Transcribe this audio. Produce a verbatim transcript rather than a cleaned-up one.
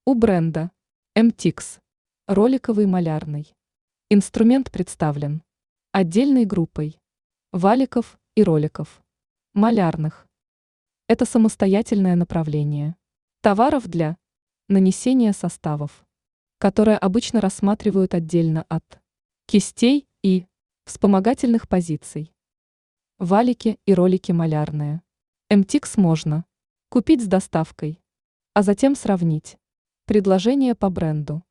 У бренда эм тикс роликовый малярный. Инструмент представлен отдельной группой валиков и роликов малярных. Это самостоятельное направление товаров для нанесения составов, которые обычно рассматривают отдельно от кистей и вспомогательных позиций. Валики и ролики малярные. эм тикс можно купить с доставкой, а затем сравнить предложения по бренду.